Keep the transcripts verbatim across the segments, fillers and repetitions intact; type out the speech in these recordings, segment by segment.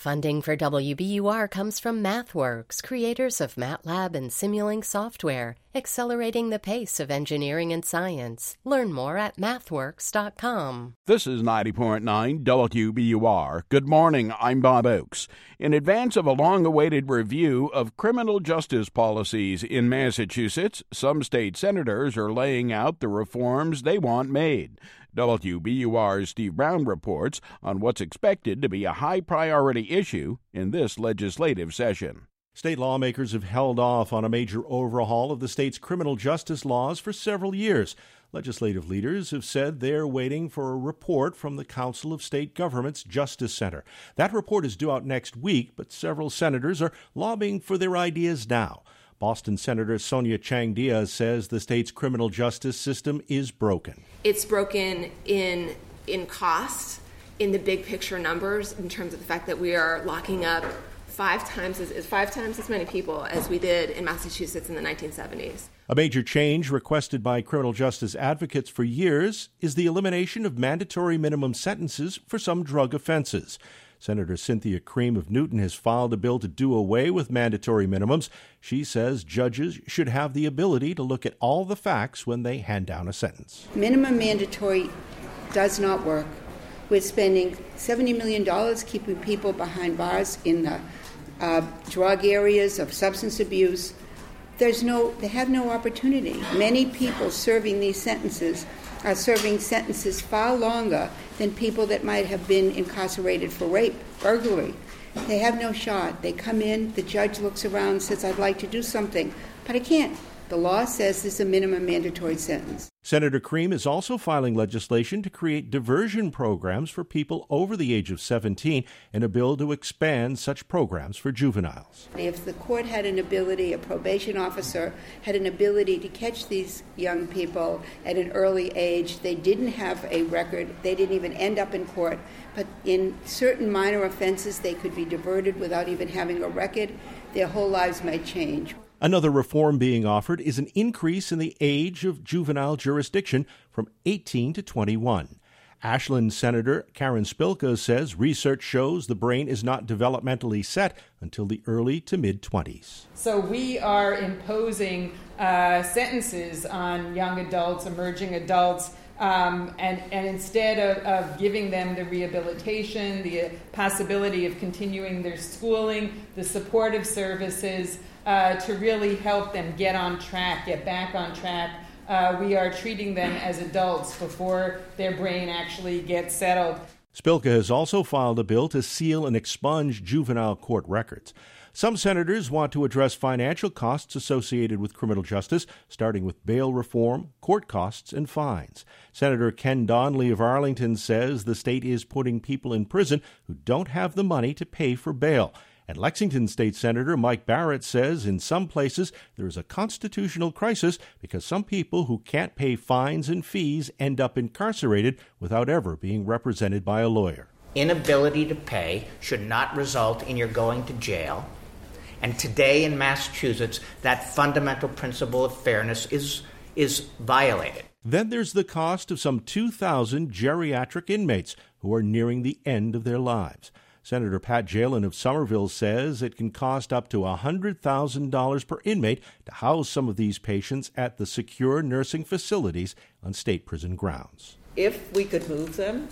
Funding for W B U R comes from MathWorks, creators of MATLAB and Simulink software, accelerating the pace of engineering and science. Learn more at mathworks dot com. This is ninety point nine W B U R. Good morning, I'm Bob Oakes. In advance of a long-awaited review of criminal justice policies in Massachusetts, some state senators are laying out the reforms they want made. W B U R's Steve Brown reports on what's expected to be a high-priority issue in this legislative session. State lawmakers have held off on a major overhaul of the state's criminal justice laws for several years. Legislative leaders have said they're waiting for a report from the Council of State Governments Justice Center. That report is due out next week, but several senators are lobbying for their ideas now. Boston Senator Sonia Chang Diaz says the state's criminal justice system is broken. It's broken in in cost, in the big picture numbers, in terms of the fact that we are locking up five times as five times as many people as we did in Massachusetts in the nineteen seventies. A major change requested by criminal justice advocates for years is the elimination of mandatory minimum sentences for some drug offenses. Senator Cynthia Cream of Newton has filed a bill to do away with mandatory minimums. She says judges should have the ability to look at all the facts when they hand down a sentence. Minimum mandatory does not work. We're spending seventy million dollars keeping people behind bars in the uh, drug areas of substance abuse. There's no, they have no opportunity. Many people serving these sentences are serving sentences far longer than people that might have been incarcerated for rape, burglary. They have no shot. They come in, the judge looks around and says, I'd like to do something, but I can't. The law says there's a minimum mandatory sentence. Senator Cream is also filing legislation to create diversion programs for people over the age of seventeen and a bill to expand such programs for juveniles. If the court had an ability, a probation officer had an ability to catch these young people at an early age, they didn't have a record, they didn't even end up in court, but in certain minor offenses they could be diverted without even having a record, their whole lives might change. Another reform being offered is an increase in the age of juvenile jurisdiction from eighteen to twenty-one. Ashland Senator Karen Spilka says research shows the brain is not developmentally set until the early to mid-twenties. So we are imposing uh, sentences on young adults, emerging adults, Um, and, and instead of, of giving them the rehabilitation, the possibility of continuing their schooling, the supportive services uh, to really help them get on track, get back on track, uh, we are treating them as adults before their brain actually gets settled. Spilka has also filed a bill to seal and expunge juvenile court records. Some senators want to address financial costs associated with criminal justice, starting with bail reform, court costs, and fines. Senator Ken Donnelly of Arlington says the state is putting people in prison who don't have the money to pay for bail. And Lexington State Senator Mike Barrett says in some places there is a constitutional crisis because some people who can't pay fines and fees end up incarcerated without ever being represented by a lawyer. Inability to pay should not result in your going to jail. And today in Massachusetts, that fundamental principle of fairness is, is violated. Then there's the cost of some two thousand geriatric inmates who are nearing the end of their lives. Senator Pat Jalen of Somerville says it can cost up to one hundred thousand dollars per inmate to house some of these patients at the secure nursing facilities on state prison grounds. If we could move them,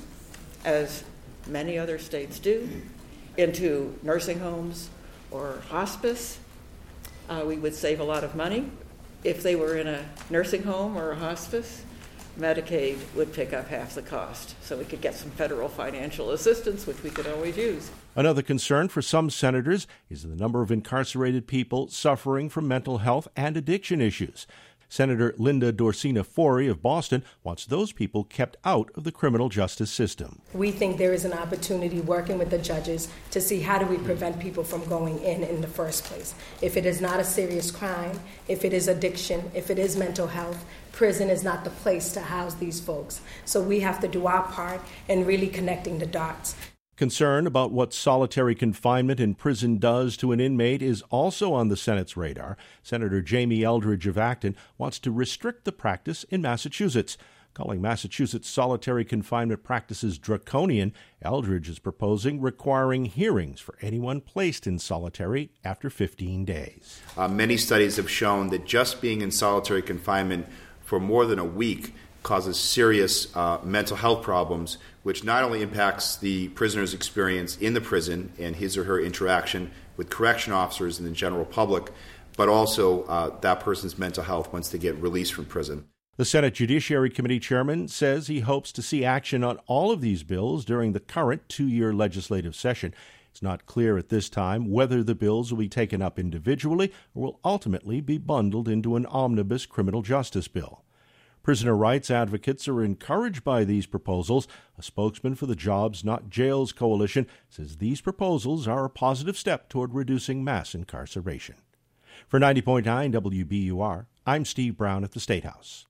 as many other states do, into nursing homes or hospice, uh, we would save a lot of money. If they were in a nursing home or a hospice, Medicaid would pick up half the cost, so we could get some federal financial assistance, which we could always use. Another concern for some senators is the number of incarcerated people suffering from mental health and addiction issues. Senator Linda Dorsina Forey of Boston wants those people kept out of the criminal justice system. We think there is an opportunity working with the judges to see how do we prevent people from going in in the first place. If it is not a serious crime, if it is addiction, if it is mental health, prison is not the place to house these folks. So we have to do our part in really connecting the dots. Concern about what solitary confinement in prison does to an inmate is also on the Senate's radar. Senator Jamie Eldridge of Acton wants to restrict the practice in Massachusetts. Calling Massachusetts solitary confinement practices draconian, Eldridge is proposing requiring hearings for anyone placed in solitary after fifteen days. Uh, many studies have shown that just being in solitary confinement for more than a week causes serious uh, mental health problems, which not only impacts the prisoner's experience in the prison and his or her interaction with correction officers and the general public, but also uh, that person's mental health once they get released from prison. The Senate Judiciary Committee chairman says he hopes to see action on all of these bills during the current two-year legislative session. It's not clear at this time whether the bills will be taken up individually or will ultimately be bundled into an omnibus criminal justice bill. Prisoner rights advocates are encouraged by these proposals. A spokesman for the Jobs Not Jails Coalition says these proposals are a positive step toward reducing mass incarceration. For ninety point nine W B U R, I'm Steve Brown at the State House.